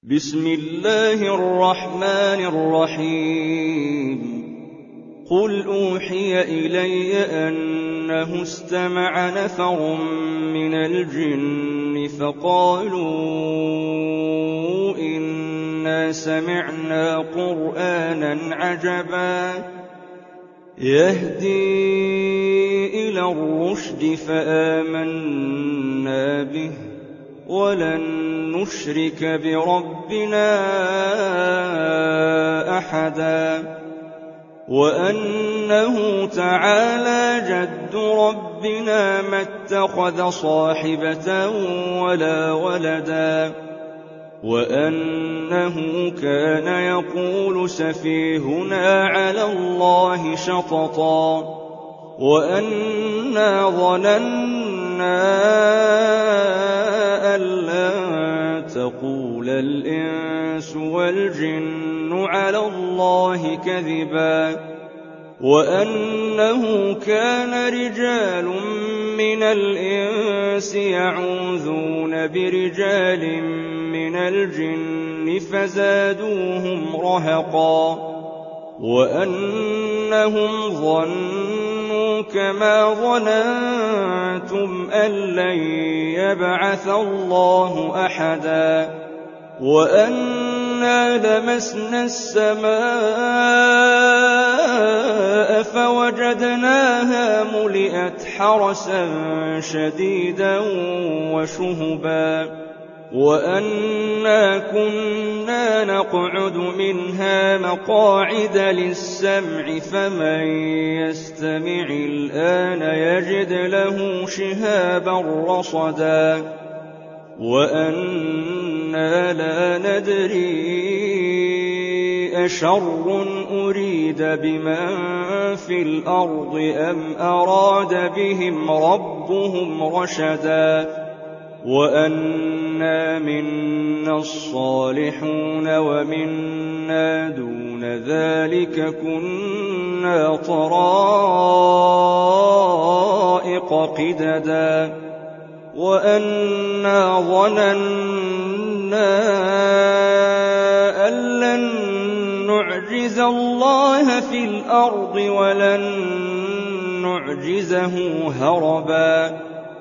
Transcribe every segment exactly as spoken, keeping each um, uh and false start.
بسم الله الرحمن الرحيم قل أوحي إلي أنه استمع نفر من الجن فقالوا إنا سمعنا قرآنا عجبا يهدي إلى الرشد فآمنا به ولن نشرك بربنا أحدا وأنه تعالى جد ربنا ما اتخذ صاحبة ولا ولدا وأنه كان يقول سفيهنا على الله شططا وأنا ظننا أن لن تقول الإنس والجن على الله كذبا وأنه كان رجال من الإنس يعوذون برجال من الجن فزادوهم رهقا وأنهم ظنوا كما ظننتم أن لن يبعث الله أحدا وأنا لمسنا السماء فوجدناها ملئت حرسا شديدا وشهبا وأنا كنا نقعد منها مقاعد للسمع فمن يستمع الآن يجد له شهابا رصدا وأنا لا ندري أشر أريد بمن في الأرض أم أراد بهم ربهم رشدا وأنا منا الصالحون ومنا دون ذلك كنا طرائق قددا وأنا ظننا أن لن نعجز الله في الأرض ولن نعجزه هربا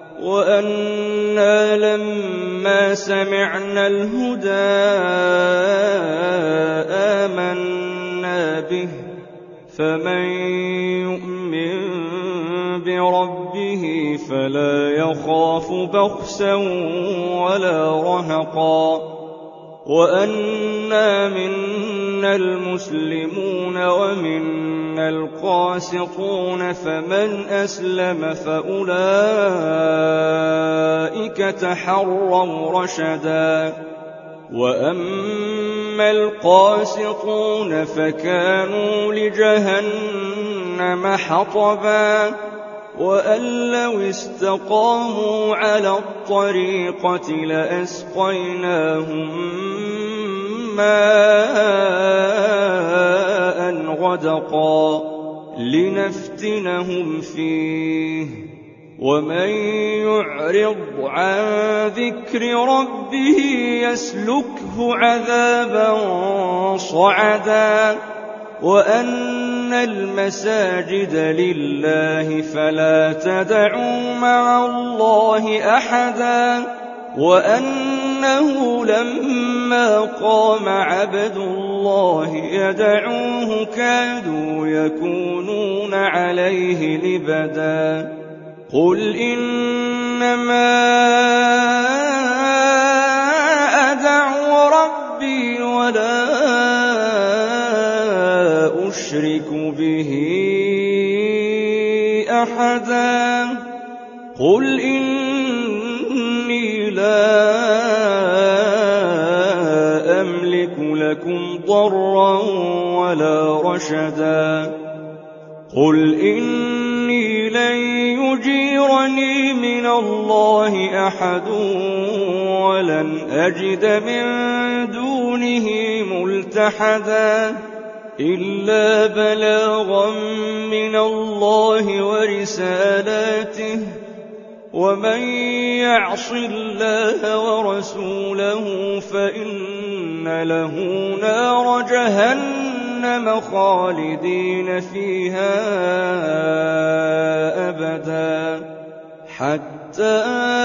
وأنا لما سمعنا الهدى آمنا به فمن يؤمن بربه فلا يخاف بخسا ولا رهقا وأنا منا المسلمون ومنا القاسطون فمن أسلم فأولئك تحروا رشدا وأما القاسطون فكانوا لجهنم حطبا وأن لو استقاموا على الطريقة لأسقيناهم ماء غدقا لنفتنهم فيه ومن يعرض عن ذكر ربه يسلكه عذابا صعدا وأن المساجد لله فلا تدعوا مع الله أحدا وأنه لما قام عبد الله يدعوه كادوا يكونون عليه لبدا قل إنما أدعو ربي ولا أشرك به أحدا قل إني لا أملك لكم ضرا ولا رشدا قل إني لن يجيرني من الله أحد ولن أجد من دونه ملتحدا إلا بلاغا من الله ورسالاته ومن يعص الله ورسوله فإن له نار جهنم خالدين فيها أبدا حتى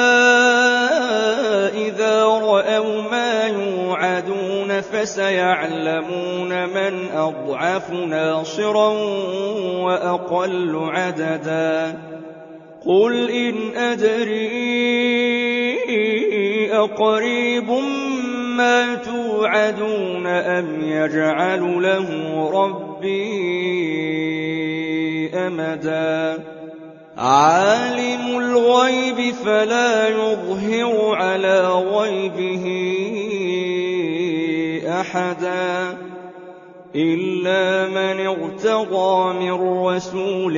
إذا رأوا ما يوعدون فسيعلمون من أضعف ناصرا وأقل عددا قل إن أدري أقريب ما توعدون أم يجعل له ربي أمدا عالم الغيب فلا يظهر على غيبه أحدا إلا من ارتضى من رسول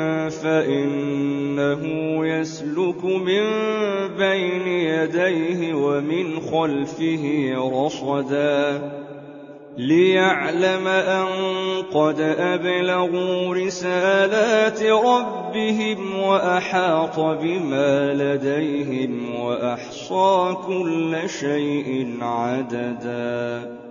فإنه يسلك من بين يديه ومن خلفه رصدا ليعلم أن قد أبلغوا رسالات ربهم وأحاط بما لديهم وأحصى كل شيء عددا